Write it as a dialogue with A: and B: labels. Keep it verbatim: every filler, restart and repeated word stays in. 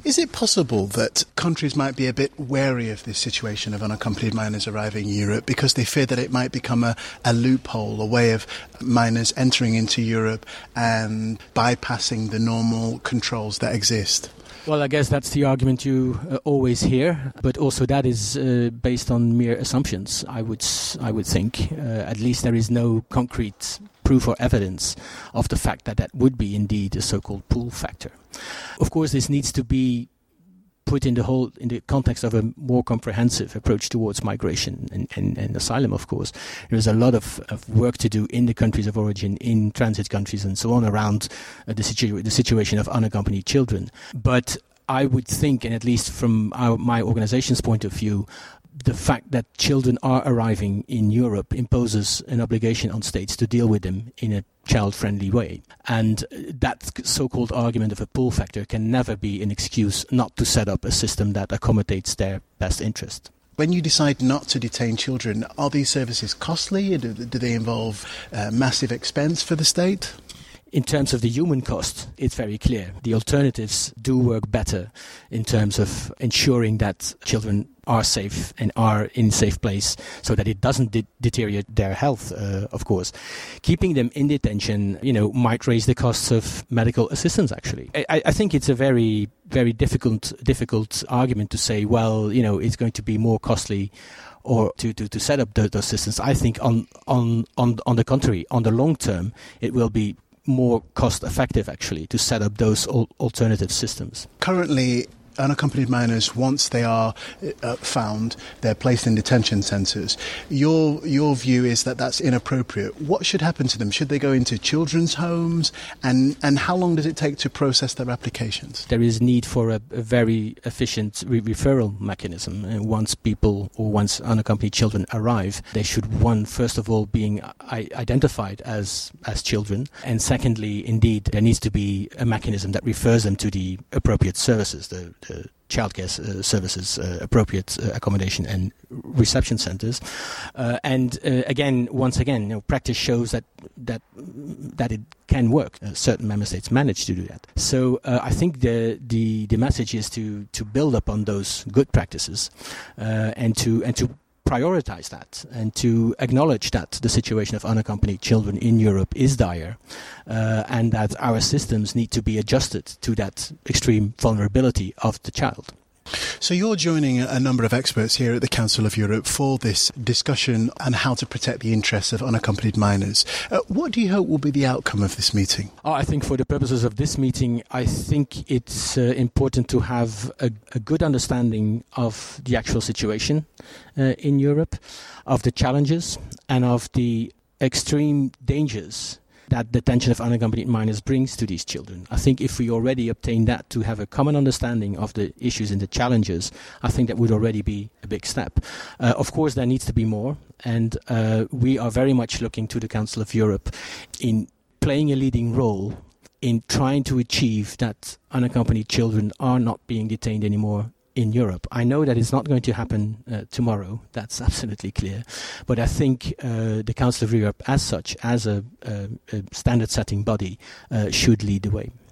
A: Is it possible that countries might be a bit wary of this situation of unaccompanied minors arriving in Europe because they fear that it might become a, a loophole, a way of minors entering into Europe and bypassing the normal controls that exist?
B: Well, I guess that's the argument you uh, always hear, but also that is uh, based on mere assumptions, I would I would think. Uh, at least there is no concrete proof or evidence of the fact that that would be indeed a so-called pull factor. Of course, this needs to be put in the whole in the context of a more comprehensive approach towards migration and, and, and asylum, of course. There is a lot of, of work to do in the countries of origin, in transit countries and so on around uh, the, situ- the situation of unaccompanied children. But I would think, and at least from our, my organization's point of view, the fact that children are arriving in Europe imposes an obligation on states to deal with them in a child-friendly way. And that so-called argument of a pull factor can never be an excuse not to set up a system that accommodates their best interest.
A: When you decide not to detain children, are these services costly? Do, do they involve uh, massive expense for the state?
B: In terms of the human cost, it's very clear. The alternatives do work better in terms of ensuring that children are safe and are in a safe place so that it doesn't de- deteriorate their health, uh, of course. Keeping them in detention, you know, might raise the costs of medical assistance, actually. I, I think it's a very, very difficult, difficult argument to say, well, you know, it's going to be more costly or to, to, to set up the, those systems. I think on, on, on, on the contrary, on the long term, it will be more cost effective actually to set up those al- alternative systems.
A: Currently, unaccompanied minors, once they are uh, found, they're placed in detention centres. Your your view is that that's inappropriate. What should happen to them? Should they go into children's homes? And, and how long does it take to process their applications?
B: There is need for a, a very efficient re- referral mechanism. And once people or once unaccompanied children arrive, they should, one, first of all, being I- identified as, as children. And secondly, indeed, there needs to be a mechanism that refers them to the appropriate services, the Uh, childcare uh, services, uh, appropriate uh, accommodation and reception centres. Uh, and uh, again, once again, you know, practice shows that that that it can work. Uh, certain member states manage to do that. So uh, I think the, the the message is to to build upon those good practices uh, and to and to prioritize that and to acknowledge that the situation of unaccompanied children in Europe is dire uh, and that our systems need to be adjusted to that extreme vulnerability of the child.
A: So you're joining a number of experts here at the Council of Europe for this discussion on how to protect the interests of unaccompanied minors. Uh, what do you hope will be the outcome of this meeting?
B: Oh, I think for the purposes of this meeting, I think it's uh, important to have a, a good understanding of the actual situation uh, in Europe, of the challenges and of the extreme dangers that detention of unaccompanied minors brings to these children. I think if we already obtain that, to have a common understanding of the issues and the challenges, I think that would already be a big step. Uh, of course, there needs to be more, and uh, we are very much looking to the Council of Europe in playing a leading role in trying to achieve that unaccompanied children are not being detained anymore in Europe. I know that it's not going to happen uh, tomorrow. That's absolutely clear. But I think uh, the Council of Europe as such, as a, a, a standard-setting body, uh, should lead the way.